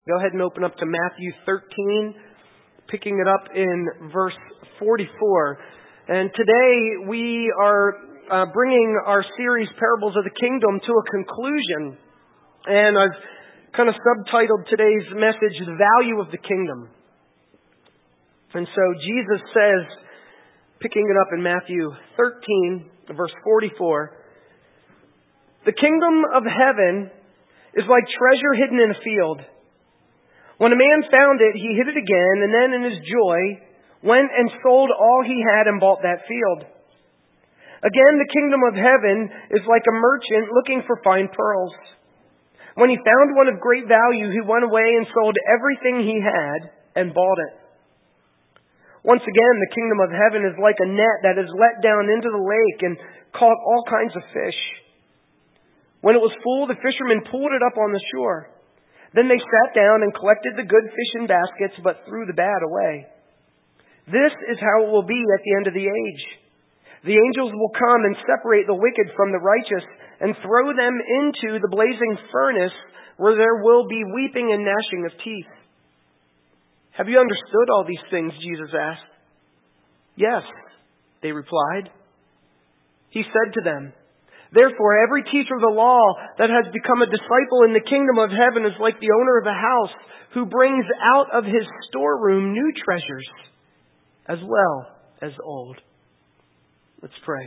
Go ahead and open up to Matthew 13, picking it up in verse 44. And today we are bringing our series, Parables of the Kingdom, to a conclusion. And I've kind of subtitled today's message, The Value of the Kingdom. And so Jesus says, picking it up in Matthew 13, verse 44, "The kingdom of heaven is like treasure hidden in a field. When a man found it, he hid it again, and then in his joy went and sold all he had and bought that field. Again, the kingdom of heaven is like a merchant looking for fine pearls. When he found one of great value, he went away and sold everything he had and bought it. Once again, the kingdom of heaven is like a net that is let down into the lake and caught all kinds of fish. When it was full, the fishermen pulled it up on the shore. Then they sat down and collected the good fish in baskets, but threw the bad away. This is how it will be at the end of the age. The angels will come and separate the wicked from the righteous and throw them into the blazing furnace, where there will be weeping and gnashing of teeth." "Have you understood all these things?" Jesus asked. "Yes," they replied. He said to them, "Therefore, every teacher of the law that has become a disciple in the kingdom of heaven is like the owner of a house who brings out of his storeroom new treasures as well as old." Let's pray.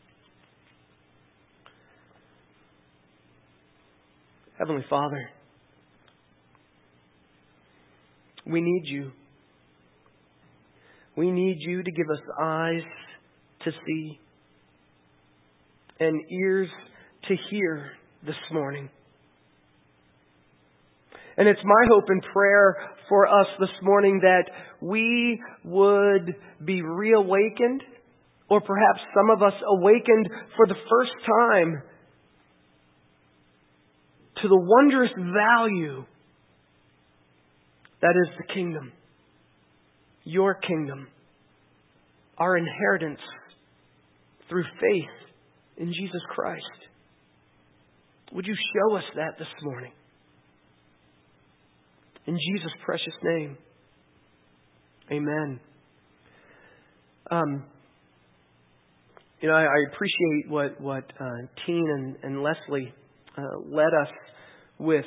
Heavenly Father, we need you. We need you to give us eyes to see and ears to hear this morning. And it's my hope and prayer for us this morning that we would be reawakened, or perhaps some of us awakened for the first time, to the wondrous value that is the kingdom, your kingdom, our inheritance through faith in Jesus Christ. Would you show us that this morning? In Jesus' precious name, amen. I appreciate what Teen and Leslie led us with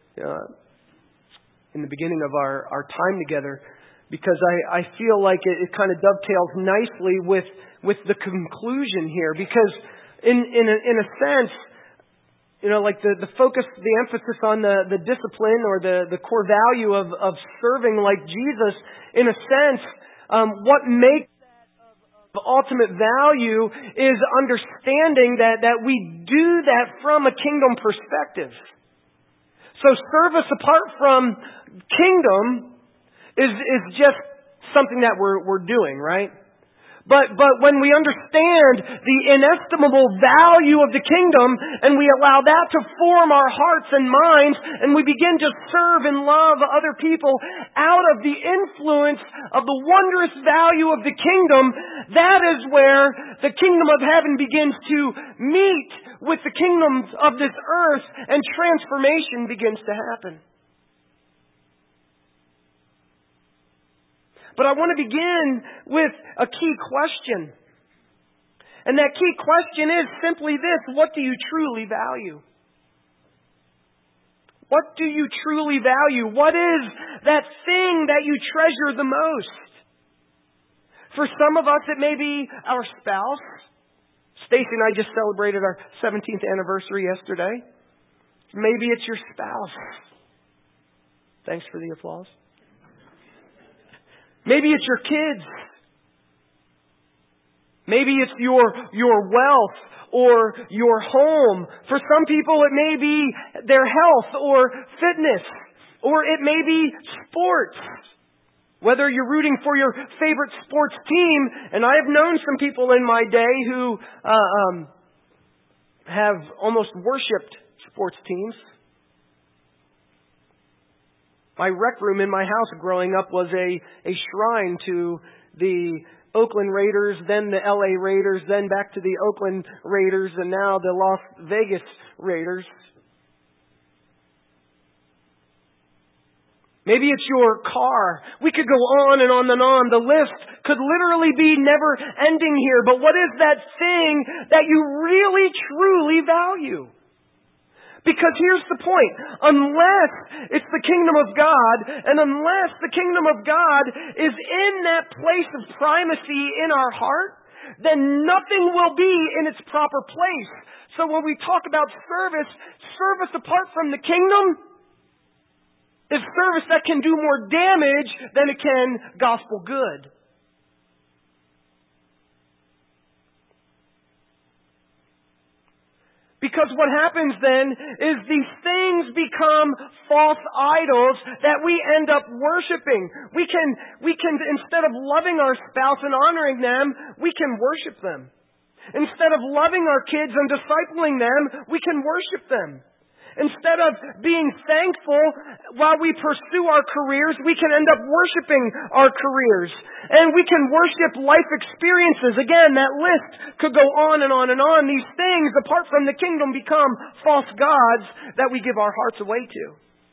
in the beginning of our time together, because I feel like it kind of dovetails nicely with the conclusion here, because in a sense, like the focus, the emphasis on the discipline or the core value of serving like Jesus, in a sense, what makes that of ultimate value is understanding that we do that from a kingdom perspective. So service apart from kingdom is just something that we're doing, right? But when we understand the inestimable value of the kingdom, and we allow that to form our hearts and minds, and we begin to serve and love other people out of the influence of the wondrous value of the kingdom, that is where the kingdom of heaven begins to meet with the kingdoms of this earth, and transformation begins to happen. But I want to begin with a key question. And that key question is simply this: what do you truly value? What do you truly value? What is that thing that you treasure the most? For some of us, it may be our spouse. Stacy and I just celebrated our 17th anniversary yesterday. Maybe it's your spouse. Thanks for the applause. Maybe it's your kids. Maybe it's your wealth or your home. For some people, it may be their health or fitness, or it may be sports. Whether you're rooting for your favorite sports team, and I have known some people in my day who have almost worshipped sports teams. My rec room in my house growing up was a shrine to the Oakland Raiders, then the LA Raiders, then back to the Oakland Raiders, and now the Las Vegas Raiders. Maybe it's your car. We could go on and on and on. The list could literally be never ending here. But what is that thing that you really, truly value? Because here's the point. Unless it's the kingdom of God, and unless the kingdom of God is in that place of primacy in our heart, then nothing will be in its proper place. So when we talk about service apart from the kingdom is service that can do more damage than it can gospel good. Because what happens then is these things become false idols that we end up worshiping. We can, instead of loving our spouse and honoring them, we can worship them. Instead of loving our kids and discipling them, we can worship them. Instead of being thankful while we pursue our careers, we can end up worshiping our careers. And we can worship life experiences. Again, that list could go on and on and on. These things, apart from the kingdom, become false gods that we give our hearts away to.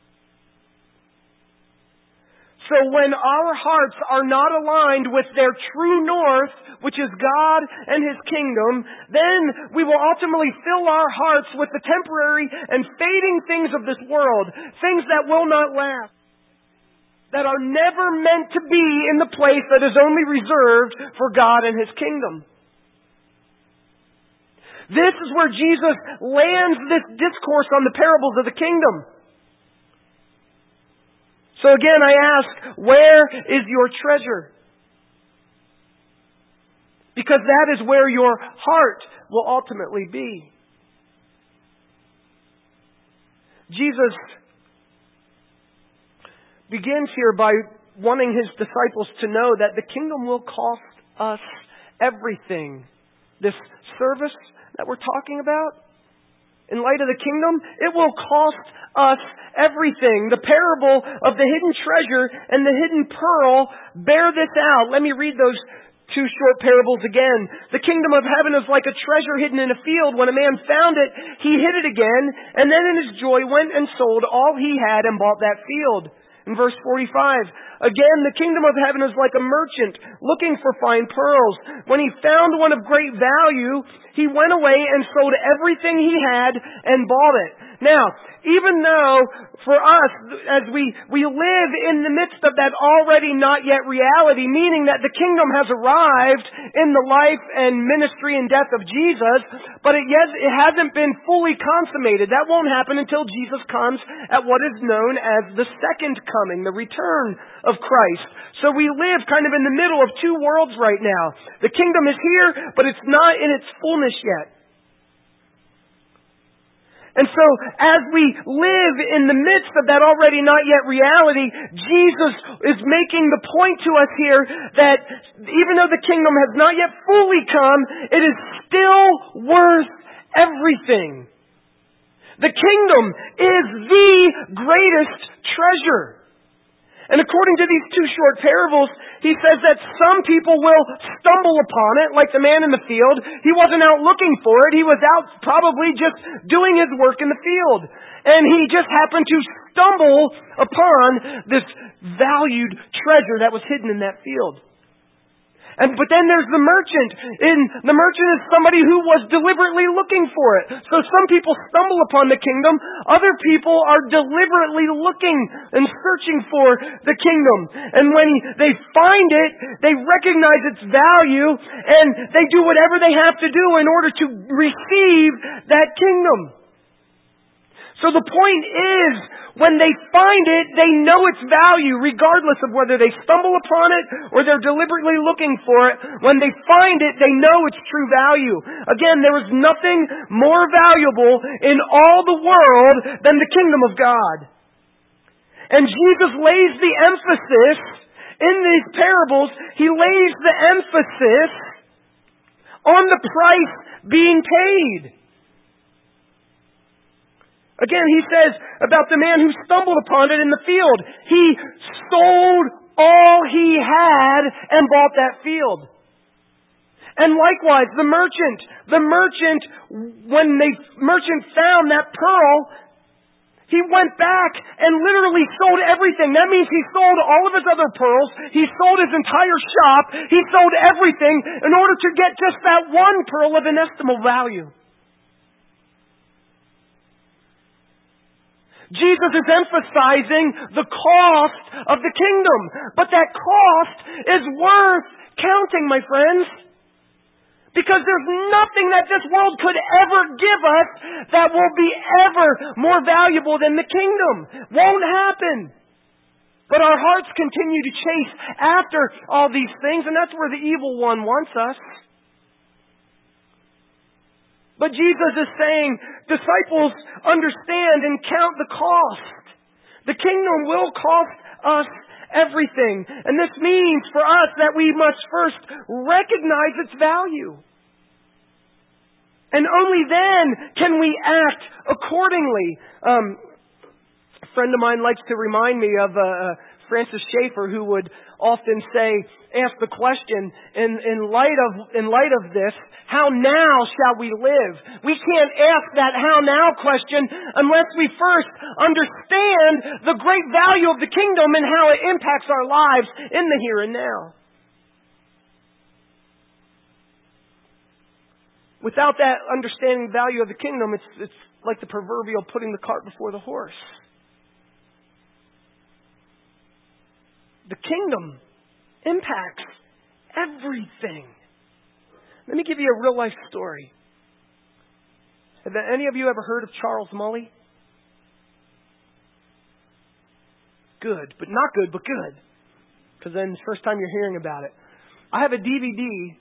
So when our hearts are not aligned with their true north, which is God and His kingdom, then we will ultimately fill our hearts with the temporary and fading things of this world, things that will not last, that are never meant to be in the place that is only reserved for God and His kingdom. This is where Jesus lands this discourse on the parables of the kingdom. So again, I ask, where is your treasure? Because that is where your heart will ultimately be. Jesus begins here by wanting His disciples to know that the kingdom will cost us everything. This service that we're talking about, in light of the kingdom, it will cost us everything. The parable of the hidden treasure and the hidden pearl bear this out. Let me read those two short parables again. The kingdom of heaven is like a treasure hidden in a field. When a man found it, he hid it again, and then in his joy went and sold all he had and bought that field. In verse 45, again, the kingdom of heaven is like a merchant looking for fine pearls. When he found one of great value, he went away and sold everything he had and bought it. Now, even though for us, as we live in the midst of that already not yet reality, meaning that the kingdom has arrived in the life and ministry and death of Jesus, but it hasn't been fully consummated. That won't happen until Jesus comes at what is known as the second coming, the return of Christ. So we live kind of in the middle of two worlds right now. The kingdom is here, but it's not in its fullness yet. And so, as we live in the midst of that already not yet reality, Jesus is making the point to us here that even though the kingdom has not yet fully come, it is still worth everything. The kingdom is the greatest treasure. And according to these two short parables, he says that some people will stumble upon it, like the man in the field. He wasn't out looking for it. He was out probably just doing his work in the field. And he just happened to stumble upon this valued treasure that was hidden in that field. But then there's the merchant. And the merchant is somebody who was deliberately looking for it. So some people stumble upon the kingdom. Other people are deliberately looking and searching for the kingdom. And when they find it, they recognize its value and they do whatever they have to do in order to receive that kingdom. So the point is, when they find it, they know its value, regardless of whether they stumble upon it or they're deliberately looking for it. When they find it, they know its true value. Again, there is nothing more valuable in all the world than the kingdom of God. And Jesus lays the emphasis, in these parables, He lays the emphasis on the price being paid. Again, he says about the man who stumbled upon it in the field. He sold all he had and bought that field. And likewise, the merchant, when the merchant found that pearl, He went back and literally sold everything. That means he sold all of his other pearls. He sold his entire shop. He sold everything in order to get just that one pearl of inestimable value. Jesus is emphasizing the cost of the kingdom. But that cost is worth counting, my friends. Because there's nothing that this world could ever give us that will be ever more valuable than the kingdom. Won't happen. But our hearts continue to chase after all these things, and that's where the evil one wants us. But Jesus is saying, disciples, understand and count the cost. The kingdom will cost us everything. And this means for us that we must first recognize its value. And only then can we act accordingly. A friend of mine likes to remind me of Francis Schaeffer, who would often ask the question, in light of this, how now shall we live? We can't ask that how now question unless we first understand the great value of the kingdom and how it impacts our lives in the here and now. Without that understanding the value of the kingdom, it's like the proverbial putting the cart before the horse. The kingdom impacts everything. Let me give you a real life story. Have any of you ever heard of Charles Mully? Good, but not good, but good. Because then it's the first time you're hearing about it. I have a DVD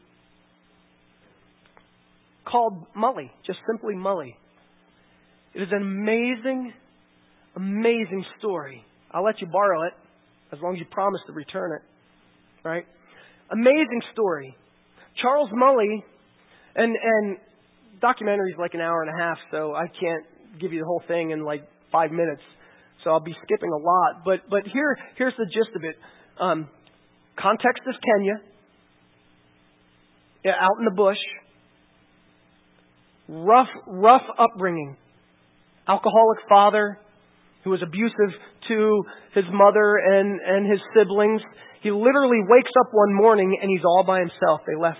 called Mully, just simply Mully. It is an amazing, amazing story. I'll let you borrow it as long as you promise to return it. Right? Amazing story. Charles Mully, and documentary's like an hour and a half, so I can't give you the whole thing in like 5 minutes. So I'll be skipping a lot. But here's the gist of it. Context is Kenya. Yeah, out in the bush. Rough upbringing. Alcoholic father who was abusive to his mother and his siblings. He literally wakes up one morning and he's all by himself. They left.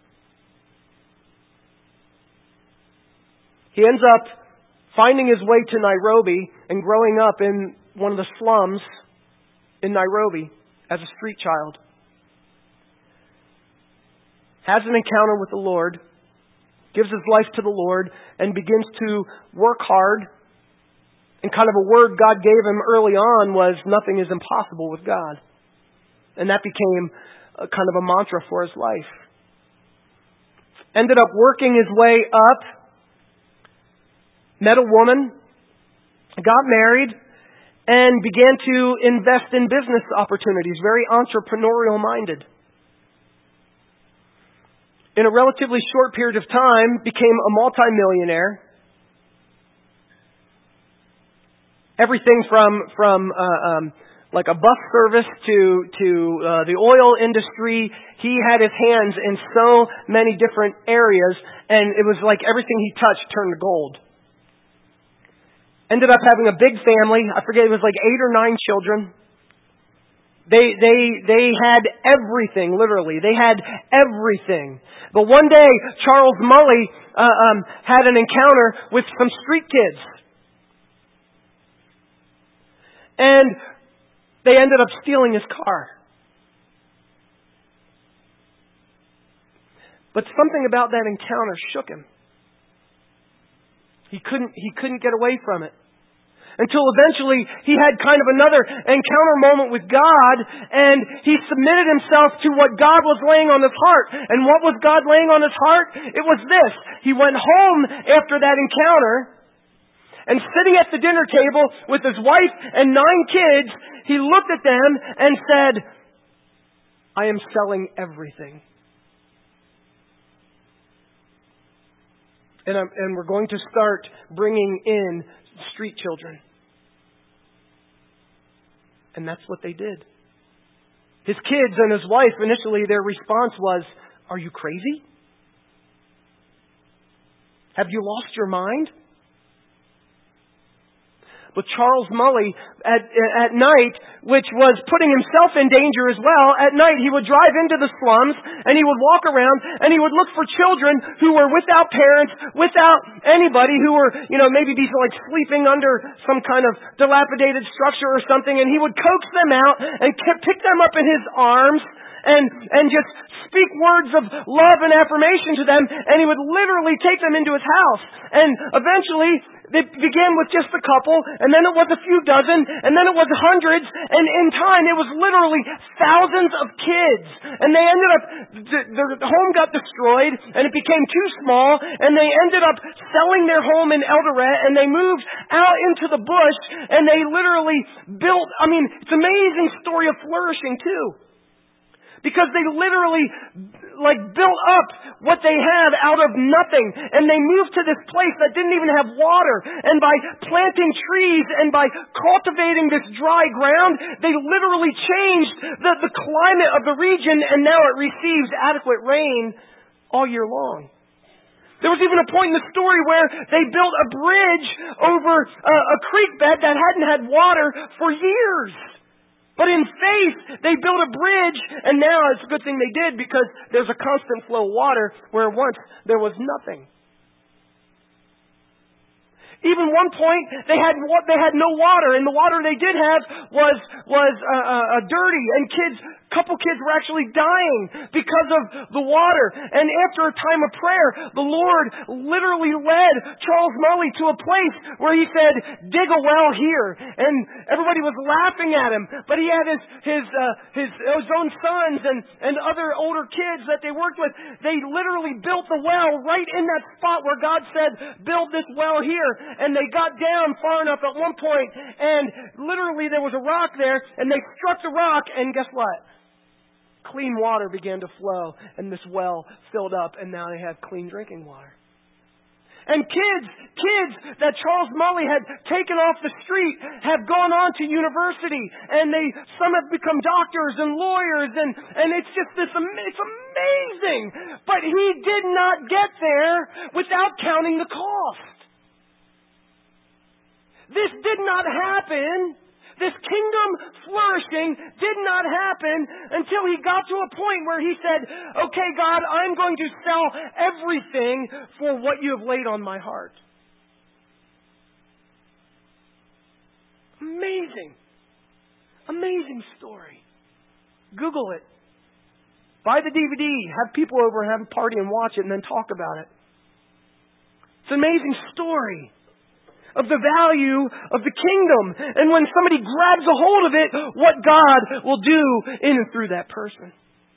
He ends up finding his way to Nairobi and growing up in one of the slums in Nairobi as a street child. Has an encounter with the Lord, gives his life to the Lord, and begins to work hard. And kind of a word God gave him early on was, nothing is impossible with God. And that became a kind of a mantra for his life. Ended up working his way up, met a woman, got married, and began to invest in business opportunities, very entrepreneurial minded. In a relatively short period of time, became a multimillionaire. Everything from like a bus service to the oil industry. He had his hands in so many different areas, and it was like everything he touched turned to gold. Ended up having a big family. I forget, it was like 8 or 9 children. They had everything, literally. They had everything. But one day, Charles Mully had an encounter with some street kids. And they ended up stealing his car. But something about that encounter shook him. He couldn't get away from it. Until eventually he had kind of another encounter moment with God, and he submitted himself to what God was laying on his heart. And what was God laying on his heart? It was this. He went home after that encounter, and sitting at the dinner table with his wife and 9 kids, he looked at them and said, I am selling everything. And we're going to start bringing in street children. And that's what they did. His kids and his wife, initially their response was, are you crazy? Have you lost your mind? with Charles Mully at night, which was putting himself in danger as well. At night, he would drive into the slums, and he would walk around, and he would look for children who were without parents, without anybody, who were, maybe like sleeping under some kind of dilapidated structure or something, and he would coax them out and pick them up in his arms and just speak words of love and affirmation to them, and he would literally take them into his house. And eventually, it began with just a couple, and then it was a few dozen, and then it was hundreds, and in time it was literally thousands of kids. And they ended up, their home got destroyed, and it became too small, and they ended up selling their home in Eldoret, and they moved out into the bush, and they literally built, it's an amazing story of flourishing too. Because they literally built up what they had out of nothing. And they moved to this place that didn't even have water. And by planting trees and by cultivating this dry ground, they literally changed the climate of the region, and now it receives adequate rain all year long. There was even a point in the story where they built a bridge over a creek bed that hadn't had water for years. But in faith, they built a bridge, and now it's a good thing they did, because there's a constant flow of water where once there was nothing. Even one point, they had no water, and the water they did have was dirty, and a couple kids were actually dying because of the water. And after a time of prayer, the Lord literally led Charles Mully to a place where he said, "Dig a well here." And everybody was laughing at him, but he had his own sons and other older kids that they worked with. They literally built the well right in that spot where God said, "Build this well here." And they got down far enough at one point, and literally there was a rock there, and they struck the rock, and guess what? Clean water began to flow, and this well filled up, and now they have clean drinking water. And kids that Charles Mully had taken off the street have gone on to university, and some have become doctors and lawyers, and it's just it's amazing. But he did not get there without counting the cost. This did not happen. This kingdom flourishing did not happen until he got to a point where he said, "Okay, God, I'm going to sell everything for what you have laid on my heart." Amazing. Amazing story. Google it. Buy the DVD. Have people over and have a party and watch it and then talk about it. It's an amazing story of the value of the kingdom. And when somebody grabs a hold of it, what God will do in and through that person.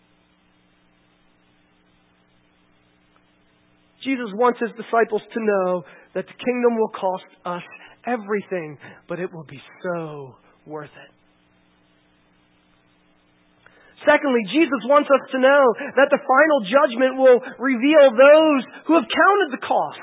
Jesus wants his disciples to know that the kingdom will cost us everything, but it will be so worth it. Secondly, Jesus wants us to know that the final judgment will reveal those who have counted the cost.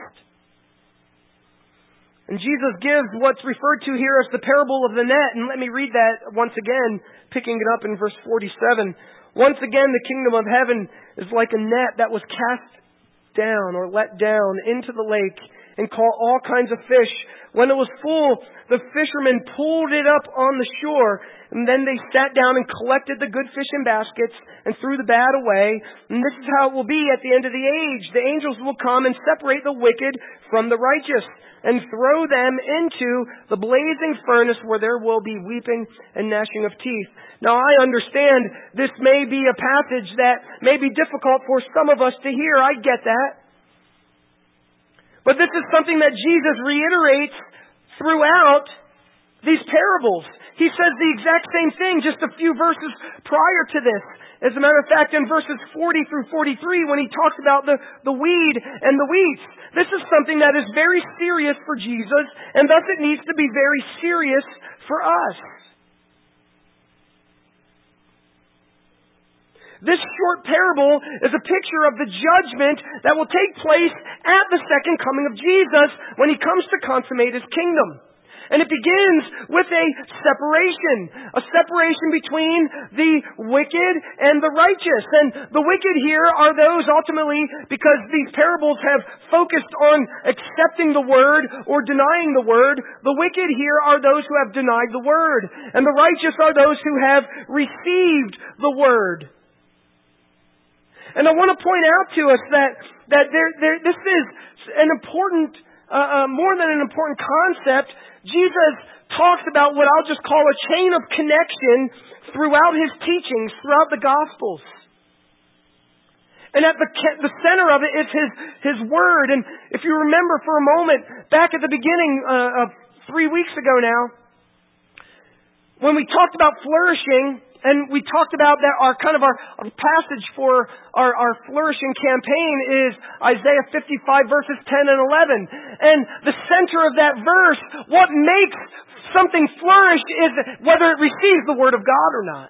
And Jesus gives what's referred to here as the parable of the net. And let me read that once again, picking it up in verse 47. "Once again, the kingdom of heaven is like a net that was cast down or let down into the lake and caught all kinds of fish. When it was full, the fishermen pulled it up on the shore, and then they sat down and collected the good fish in baskets and threw the bad away. And this is how it will be at the end of the age. The angels will come and separate the wicked from the righteous and throw them into the blazing furnace where there will be weeping and gnashing of teeth." Now, I understand this may be a passage that may be difficult for some of us to hear. I get that. But this is something that Jesus reiterates throughout these parables. He says the exact same thing just a few verses prior to this. As a matter of fact, in verses 40 through 43, when he talks about the weed and the wheat, this is something that is very serious for Jesus, and thus it needs to be very serious for us. This short parable is a picture of the judgment that will take place at the second coming of Jesus when he comes to consummate his kingdom. And it begins with a separation between the wicked and the righteous. And the wicked here are those ultimately, because these parables have focused on accepting the Word or denying the Word, the wicked here are those who have denied the Word. And the righteous are those who have received the Word. And I want to point out to us that this is an important, more than an important concept. Jesus talks about what I'll just call a chain of connection throughout His teachings, throughout the Gospels. And at the center of it is His Word. And if you remember for a moment, back at the beginning of 3 weeks ago now, when we talked about flourishing, and we talked about that our passage for our flourishing campaign is Isaiah 55 verses 10 and 11. And the center of that verse, what makes something flourish is whether it receives the Word of God or not.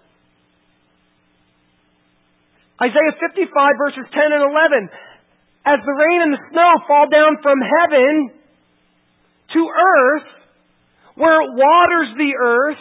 Isaiah 55 verses 10 and 11. As the rain and the snow fall down from heaven to earth, where it waters the earth,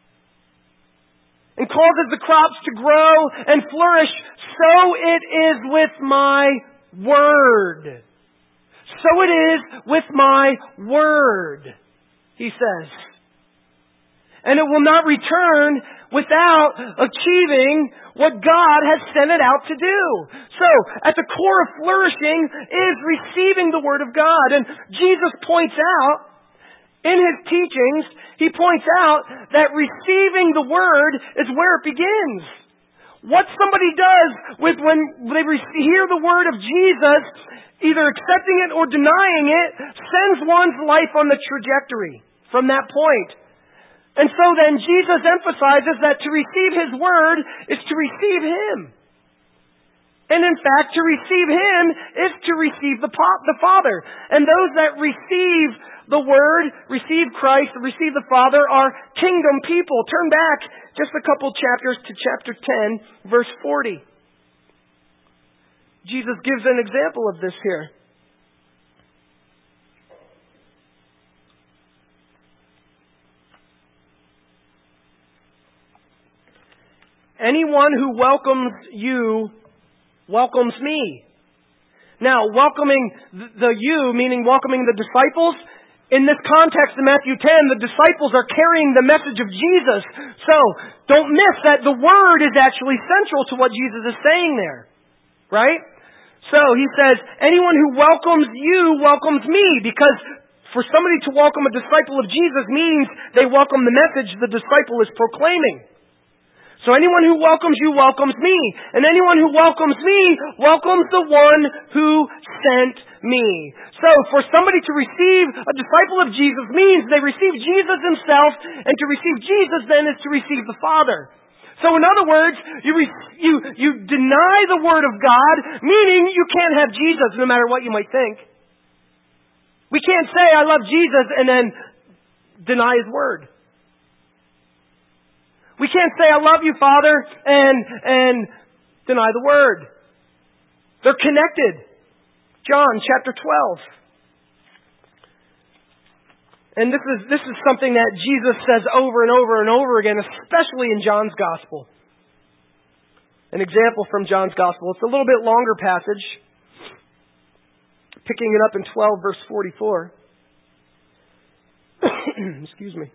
and causes the crops to grow and flourish, so it is with my Word. So it is with my Word, He says. And it will not return without achieving what God has sent it out to do. So, at the core of flourishing is receiving the Word of God. And Jesus points out, in His teachings, He points out that receiving the Word is where it begins. What somebody does when they hear the Word of Jesus, either accepting it or denying it, sends one's life on the trajectory from that point. And so then Jesus emphasizes that to receive His Word is to receive Him. And in fact, to receive Him is to receive the Father. And those that receive the Word, receive Christ, receive the Father, are kingdom people. Turn back just a couple chapters to chapter 10, verse 40. Jesus gives an example of this here. Anyone who welcomes you welcomes me. Now, welcoming the you, meaning welcoming the disciples, in this context in Matthew 10, the disciples are carrying the message of Jesus. So, don't miss that the Word is actually central to what Jesus is saying there. Right? So, He says, anyone who welcomes you welcomes me, because for somebody to welcome a disciple of Jesus means they welcome the message the disciple is proclaiming. So anyone who welcomes you welcomes me. And anyone who welcomes me welcomes the one who sent me. So for somebody to receive a disciple of Jesus means they receive Jesus Himself, and to receive Jesus then is to receive the Father. So in other words, you deny the Word of God, meaning you can't have Jesus no matter what you might think. We can't say, I love Jesus, and then deny His Word. We can't say, I love you, Father, and deny the Word. They're connected. John chapter 12. And this is something that Jesus says over and over and over again, especially in John's Gospel. An example from John's Gospel. It's a little bit longer passage. Picking it up in 12 verse 44. Excuse me.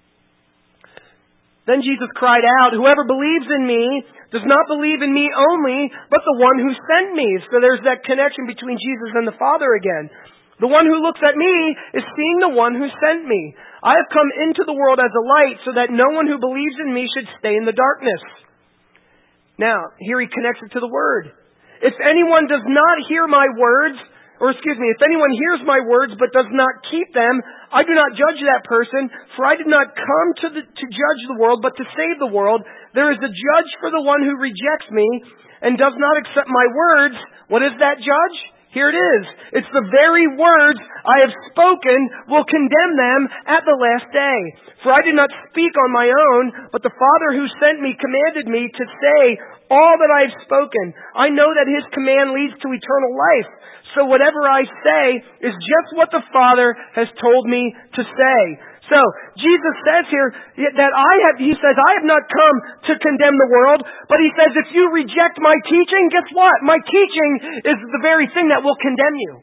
Then Jesus cried out, whoever believes in me does not believe in me only, but the one who sent me. So there's that connection between Jesus and the Father again. The one who looks at me is seeing the one who sent me. I have come into the world as a light so that no one who believes in me should stay in the darkness. Now, here He connects it to the Word. If anyone does not hear my words, if anyone hears my words but does not keep them, I do not judge that person, for I did not come to judge the world, but to save the world. There is a judge for the one who rejects me and does not accept my words. What is that judge? Here it is. It's the very words I have spoken will condemn them at the last day. For I did not speak on my own, but the Father who sent me commanded me to say all that I have spoken. I know that His command leads to eternal life. So whatever I say is just what the Father has told me to say. So, Jesus says here that he says, I have not come to condemn the world, but he says, if you reject my teaching, guess what? My teaching is the very thing that will condemn you.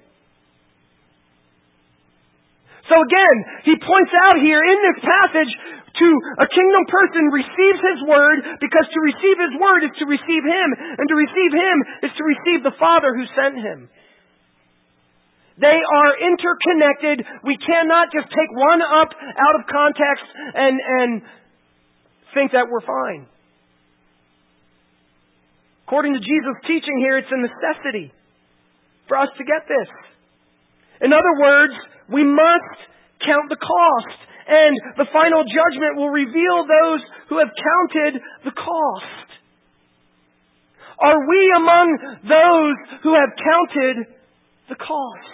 So again, he points out here in this passage to a kingdom person receives his word, because to receive his word is to receive him, and to receive him is to receive the Father who sent him. They are interconnected. We cannot just take one up out of context and think that we're fine. According to Jesus' teaching here, it's a necessity for us to get this. In other words, we must count the cost, and the final judgment will reveal those who have counted the cost. Are we among those who have counted the cost?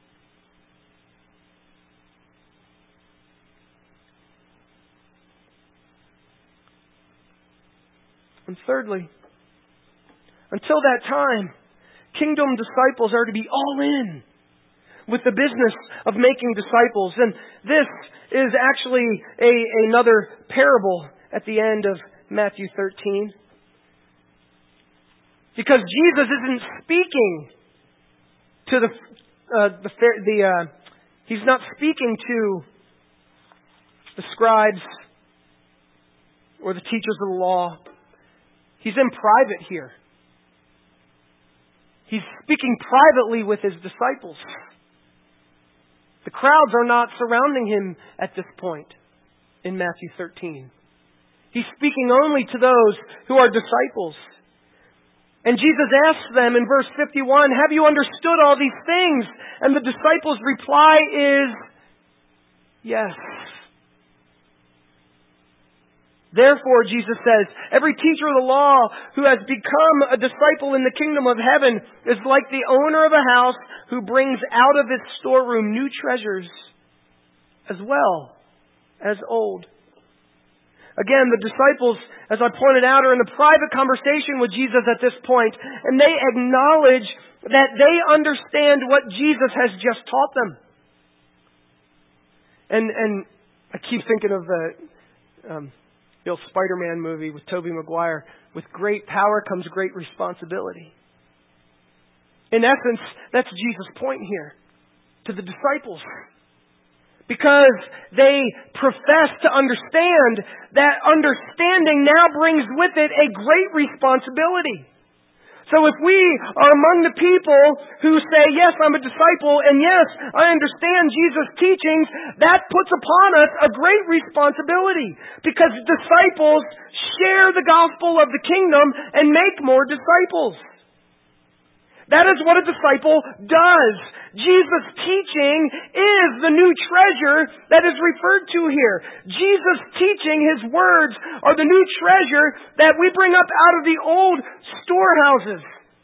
And thirdly, until that time, kingdom disciples are to be all in with the business of making disciples. And this is actually another parable at the end of Matthew 13. Because Jesus isn't speaking to he's not speaking to the scribes or the teachers of the law. He's in private here. He's speaking privately with his disciples. The crowds are not surrounding him at this point in Matthew 13. He's speaking only to those who are disciples. And Jesus asks them in verse 51, have you understood all these things? And the disciples' reply is, yes. Therefore, Jesus says, every teacher of the law who has become a disciple in the kingdom of heaven is like the owner of a house who brings out of its storeroom new treasures as well as old. Again, the disciples, as I pointed out, are in a private conversation with Jesus at this point, and they acknowledge that they understand what Jesus has just taught them. And I keep thinking of the old Spider-Man movie with Tobey Maguire. With great power comes great responsibility. In essence, that's Jesus' point here to the disciples. Because they profess to understand, that understanding now brings with it a great responsibility. So if we are among the people who say, yes, I'm a disciple, and yes, I understand Jesus' teachings, that puts upon us a great responsibility. Because disciples share the gospel of the kingdom and make more disciples. That is what a disciple does. Jesus' teaching is the new treasure that is referred to here. Jesus' teaching, His words, are the new treasure that we bring up out of the old storehouses.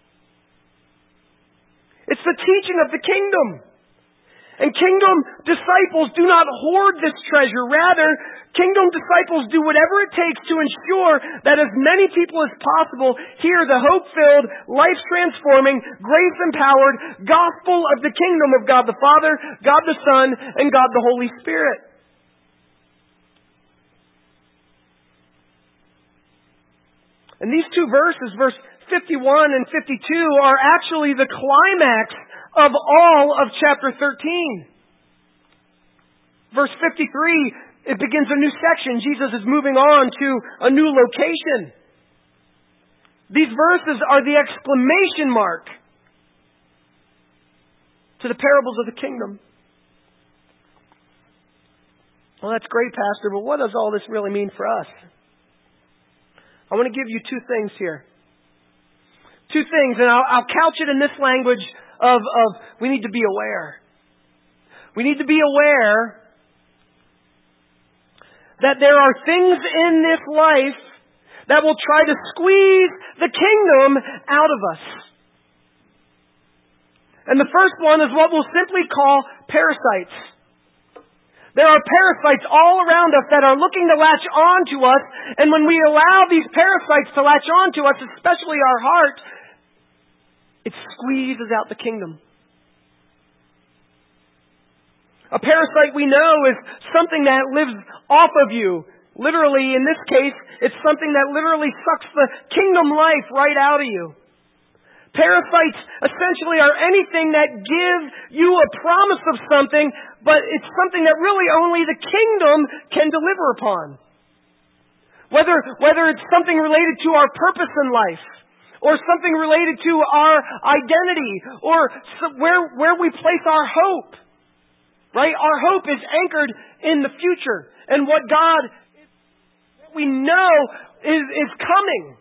It's the teaching of the kingdom. And kingdom disciples do not hoard this treasure. Rather, kingdom disciples do whatever it takes to ensure that as many people as possible hear the hope-filled, life-transforming, grace-empowered gospel of the kingdom of God the Father, God the Son, and God the Holy Spirit. And these two verses, verse 51 and 52, are actually the climax of all of chapter 13. Verse 53, it begins a new section. Jesus is moving on to a new location. These verses are the exclamation mark to the parables of the kingdom. Well, that's great, Pastor, but what does all this really mean for us? I want to give you two things here. Two things, and I'll couch it in this language of we need to be aware. We need to be aware that there are things in this life that will try to squeeze the kingdom out of us. And the first one is what we'll simply call parasites. There are parasites all around us that are looking to latch on to us, and when we allow these parasites to latch on to us, especially our heart, it squeezes out the kingdom. A parasite, we know, is something that lives off of you. Literally, in this case, it's something that literally sucks the kingdom life right out of you. Parasites essentially are anything that give you a promise of something, but it's something that really only the kingdom can deliver upon. Whether it's something related to our purpose in life, or something related to our identity, or where we place our hope. Right? Our hope is anchored in the future and what we know is coming.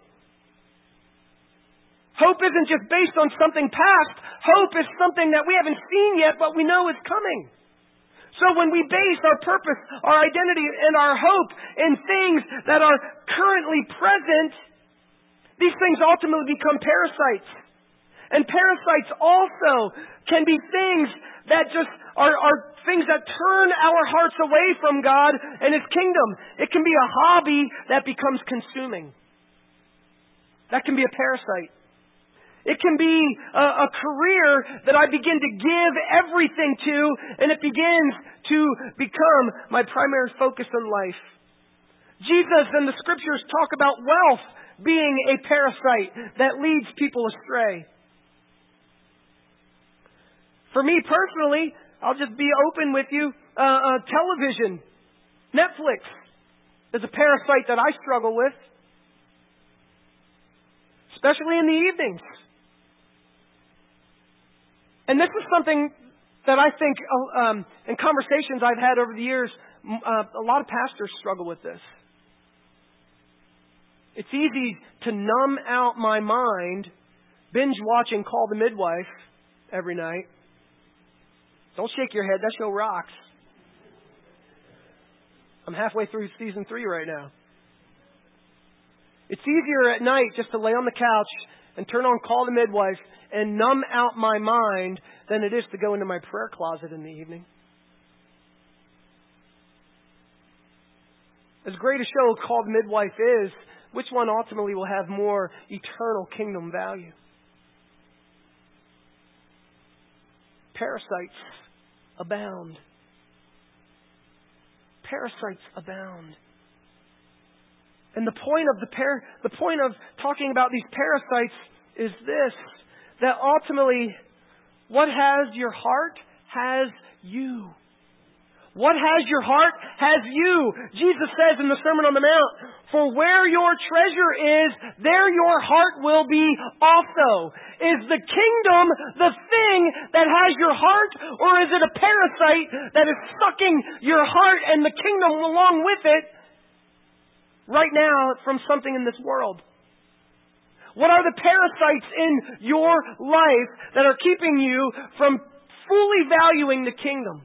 Hope isn't just based on something past. Hope is something that we haven't seen yet, but we know is coming. So when we base our purpose, our identity, and our hope in things that are currently present, these things ultimately become parasites. And parasites also can be things that just are things that turn our hearts away from God and His kingdom. It can be a hobby that becomes consuming. That can be a parasite. It can be a career that I begin to give everything to, and it begins to become my primary focus in life. Jesus and the Scriptures talk about wealth being a parasite that leads people astray. For me personally, I'll just be open with you, television, Netflix is a parasite that I struggle with, especially in the evenings. And this is something that I think, in conversations I've had over the years, a lot of pastors struggle with this. It's easy to numb out my mind, binge watching Call the Midwife every night. Don't shake your head, that show rocks. I'm halfway through season 3 right now. It's easier at night just to lay on the couch and turn on Call the Midwife and numb out my mind than it is to go into my prayer closet in the evening. As great a show Call the Midwife is, which one ultimately will have more eternal kingdom value? Parasites abound. Parasites abound. And the point of talking about these parasites is this, that ultimately what has your heart has you. What has your heart has you. Jesus says in the Sermon on the Mount, for where your treasure is, there your heart will be also. Is the kingdom the thing that has your heart, or is it a parasite that is sucking your heart and the kingdom along with it right now from something in this world? What are the parasites in your life that are keeping you from fully valuing the kingdom?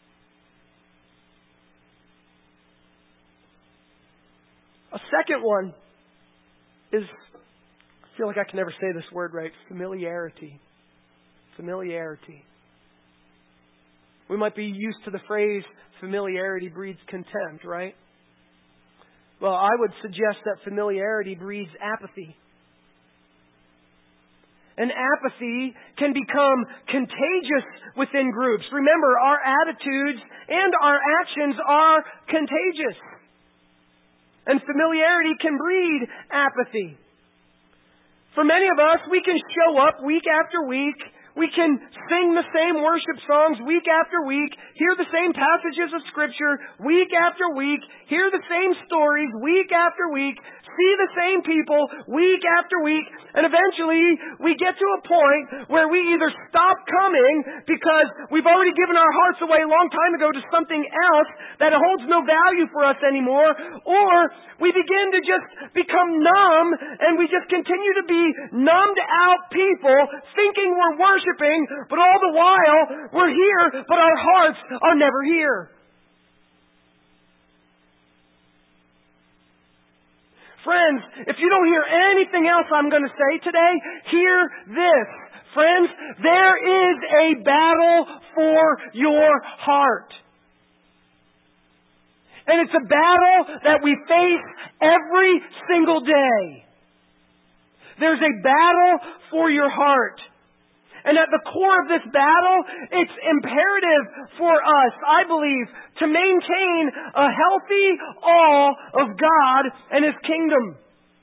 A second one is, I feel like I can never say this word right, familiarity. Familiarity. We might be used to the phrase, familiarity breeds contempt, right? Well, I would suggest that familiarity breeds apathy. And apathy can become contagious within groups. Remember, our attitudes and our actions are contagious. And familiarity can breed apathy. For many of us, we can show up week after week. We can sing the same worship songs week after week, hear the same passages of Scripture week after week, hear the same stories week after week, see the same people week after week, and eventually we get to a point where we either stop coming because we've already given our hearts away a long time ago to something else that holds no value for us anymore, or we begin to just become numb and we just continue to be numbed out people thinking we're worshiping, but all the while we're here, but our hearts are never here. Friends, if you don't hear anything else I'm going to say today, hear this. Friends, there is a battle for your heart. And it's a battle that we face every single day. There's a battle for your heart. And at the core of this battle, it's imperative for us, I believe, to maintain a healthy awe of God and His kingdom.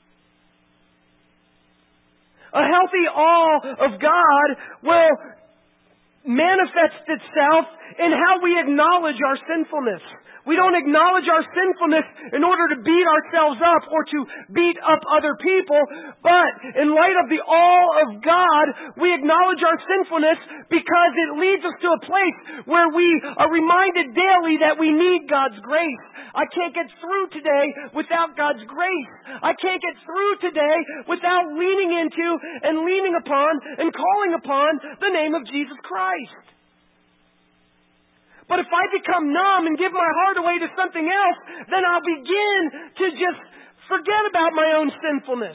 A healthy awe of God will manifest itself in how we acknowledge our sinfulness. We don't acknowledge our sinfulness in order to beat ourselves up or to beat up other people, but in light of the awe of God, we acknowledge our sinfulness because it leads us to a place where we are reminded daily that we need God's grace. I can't get through today without God's grace. I can't get through today without leaning into and leaning upon and calling upon the name of Jesus Christ. But if I become numb and give my heart away to something else, then I'll begin to just forget about my own sinfulness.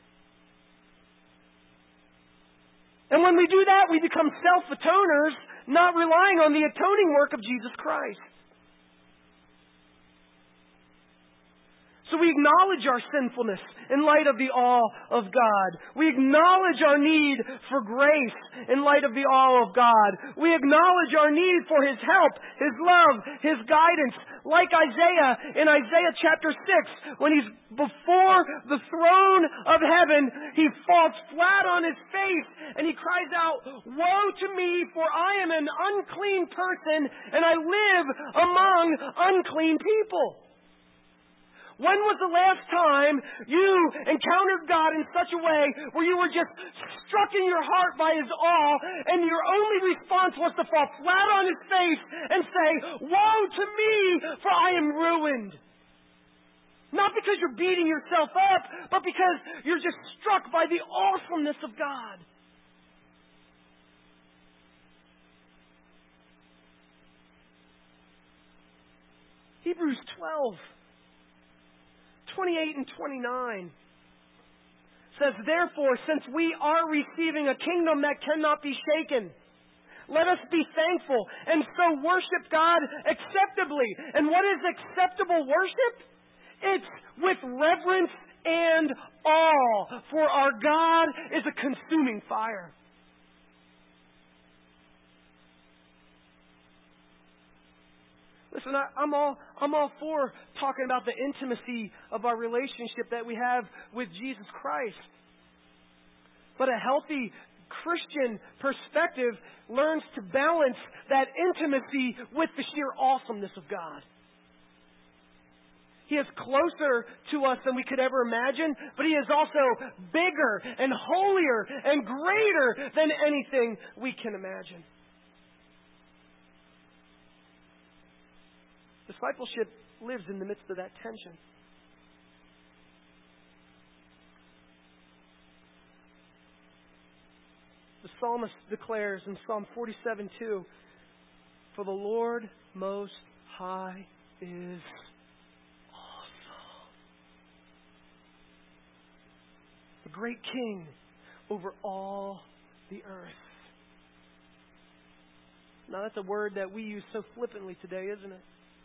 And when we do that, we become self-atoners, not relying on the atoning work of Jesus Christ. So we acknowledge our sinfulness in light of the awe of God. We acknowledge our need for grace in light of the awe of God. We acknowledge our need for His help, His love, His guidance. Like Isaiah in Isaiah chapter 6, when he's before the throne of heaven, he falls flat on his face and he cries out, "Woe to me, for I am an unclean person and I live among unclean people." When was the last time you encountered God in such a way where you were just struck in your heart by His awe and your only response was to fall flat on His face and say, "Woe to me, for I am ruined"? Not because you're beating yourself up, but because you're just struck by the awesomeness of God. Hebrews 12:28 and 29 says, "Therefore, since we are receiving a kingdom that cannot be shaken, let us be thankful and so worship God acceptably." And what is acceptable worship? It's with reverence and awe, for our God is a consuming fire. Listen, I'm all for talking about the intimacy of our relationship that we have with Jesus Christ. But a healthy Christian perspective learns to balance that intimacy with the sheer awesomeness of God. He is closer to us than we could ever imagine, but He is also bigger and holier and greater than anything we can imagine. Discipleship lives in the midst of that tension. The psalmist declares in Psalm 47:2, "For the Lord Most High is awesome." The great King over all the earth. Now that's a word that we use so flippantly today, isn't it?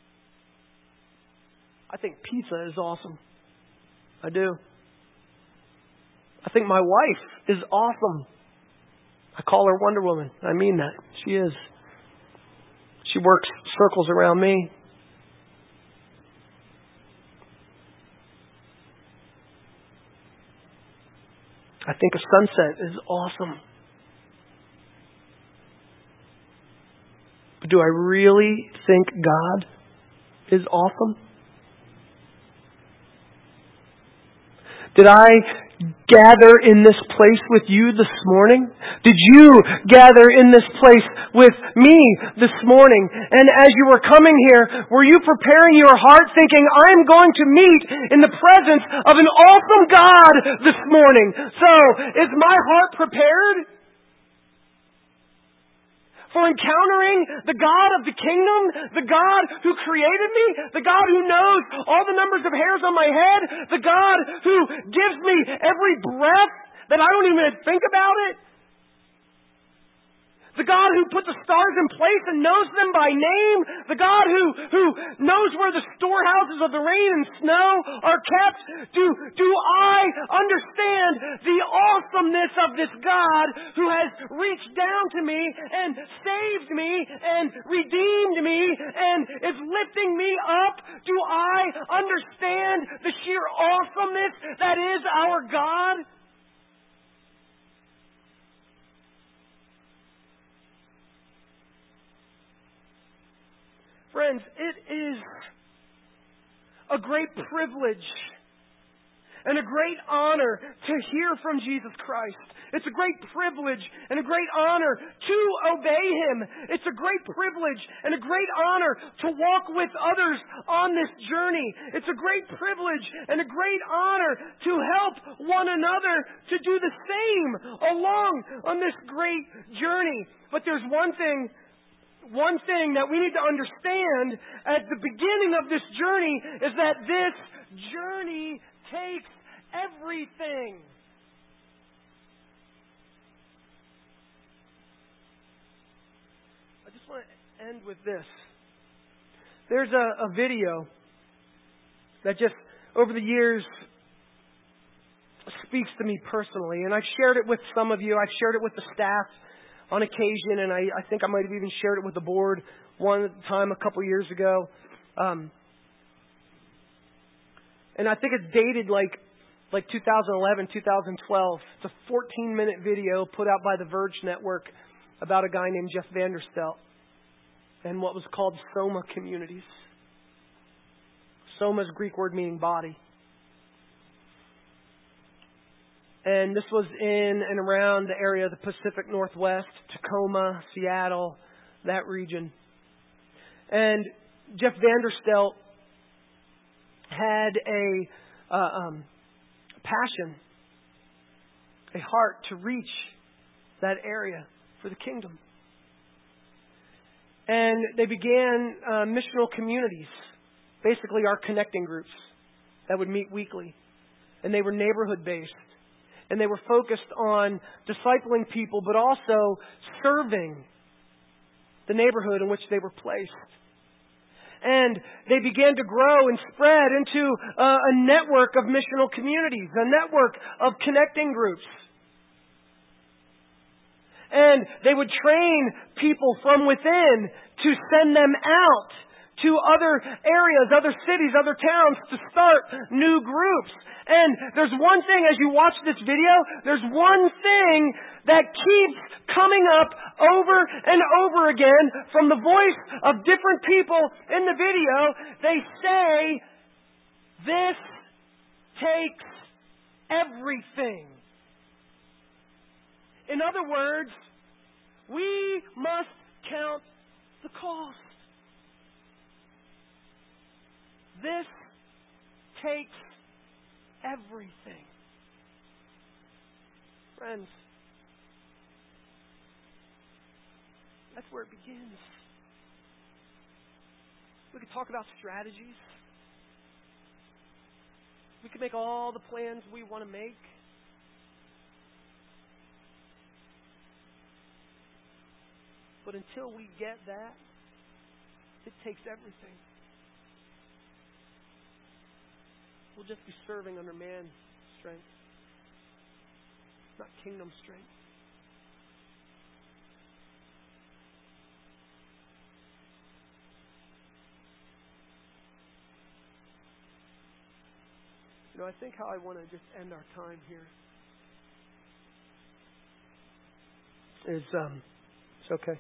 I think pizza is awesome. I do. I think my wife is awesome. I call her Wonder Woman. I mean that. She is. She works circles around me. I think a sunset is awesome. But do I really think God is awesome? Did I gather in this place with you this morning? Did you gather in this place with me this morning? And as you were coming here, were you preparing your heart thinking, "I'm going to meet in the presence of an awesome God this morning"? So, is my heart prepared for encountering the God of the kingdom, the God who created me, the God who knows all the numbers of hairs on my head, the God who gives me every breath that I don't even think about it? The God who put the stars in place and knows them by name. The God who knows where the storehouses of the rain and snow are kept. Do I understand the awesomeness of this God who has reached down to me and saved me and redeemed me and is lifting me up? Do I understand the sheer awesomeness that is our God? Friends, it is a great privilege and a great honor to hear from Jesus Christ. It's a great privilege and a great honor to obey Him. It's a great privilege and a great honor to walk with others on this journey. It's a great privilege and a great honor to help one another to do the same along on this great journey. But there's one thing that we need to understand at the beginning of this journey is that this journey takes everything. I just want to end with this. There's a video that just over the years speaks to me personally, and I've shared it with some of you. I've shared it with the staff on occasion, and I think I might have even shared it with the board one time a couple years ago. And I think it's dated like 2011, 2012. It's a 14-minute video put out by the Verge Network about a guy named Jeff Vanderstelt and what was called Soma communities. Soma is a Greek word meaning body. And this was in and around the area of the Pacific Northwest, Tacoma, Seattle, that region. And Jeff Vanderstelt had a passion, a heart to reach that area for the kingdom. And they began missional communities, basically our connecting groups that would meet weekly. And they were neighborhood-based. And they were focused on discipling people, but also serving the neighborhood in which they were placed. And they began to grow and spread into a network of missional communities, a network of connecting groups. And they would train people from within to send them out to other areas, other cities, other towns to start new groups. And there's one thing, as you watch this video, there's one thing that keeps coming up over and over again from the voice of different people in the video. They say, this takes everything. In other words, we must count the cost. This takes everything. Friends, that's where it begins. We could talk about strategies. We could make all the plans we want to make. But until we get that, it takes everything. We'll just be serving under man's strength, not kingdom strength. You know, I think how I want to just end our time here is, it's okay.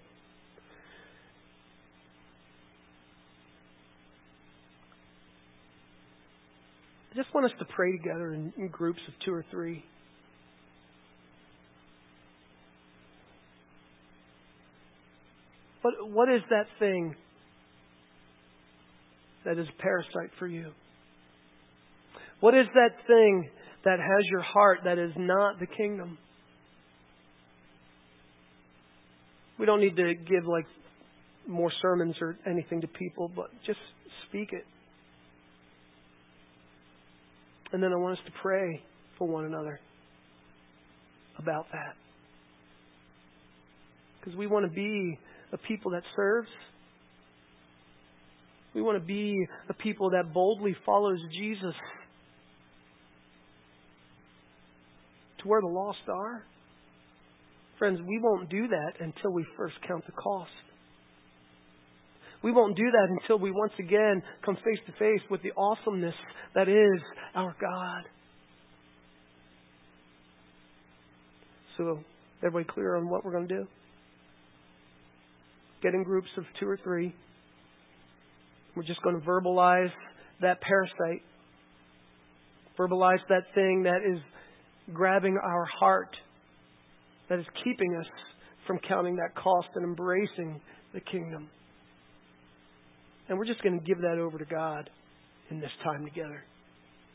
I just want us to pray together in groups of 2 or 3. What is that thing that is a parasite for you? What is that thing that has your heart that is not the kingdom? We don't need to give more sermons or anything to people, but just speak it. And then I want us to pray for one another about that. Because we want to be a people that serves. We want to be a people that boldly follows Jesus to where the lost are? Friends, we won't do that until we first count the cost. We won't do that until we once again come face to face with the awesomeness that is our God. So, everybody clear on what we're going to do? Get in groups of 2 or 3. We're just going to verbalize that parasite. Verbalize that thing that is grabbing our heart, that is keeping us from counting that cost and embracing the kingdom. And we're just going to give that over to God in this time together.